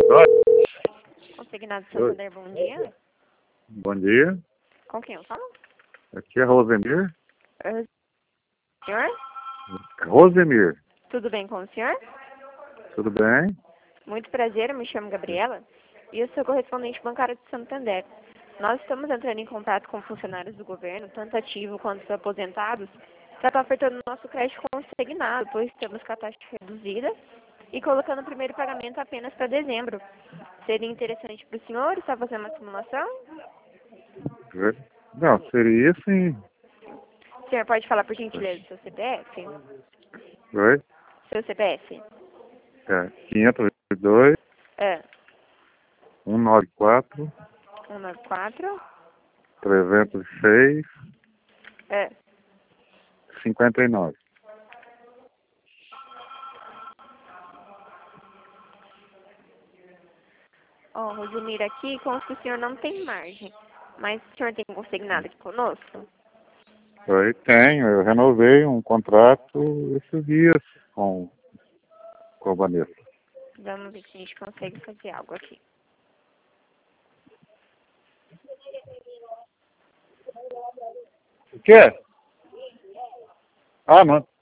Oi. Consignado Oi. Santander, bom dia. Bom dia. Com quem eu falo? Aqui é Rosemir. Senhor? Rosemir, Tudo bem com o senhor? tudo bem? Muito prazer, eu me chamo Gabriela e eu sou correspondente bancária de Santander. Nós estamos entrando em contato com funcionários do governo, tanto ativos quanto aposentados, para estar ofertando nosso crédito consignado, pois estamos com a taxa reduzida e colocando o primeiro pagamento apenas para dezembro. Seria interessante para o senhor estar fazendo uma simulação? Não, seria sim. O senhor pode falar, por gentileza, seu CPF? Oi? Seu CPF? É 502 É, 194 194? 306 É. 59. Ó, Rosilmir, aqui consta que o senhor não tem margem, mas o senhor tem consignado aqui conosco? Oi, tenho. Eu renovei um contrato esses dias com a Vanessa. Vamos ver se a gente consegue fazer algo aqui. O quê? Ah, não.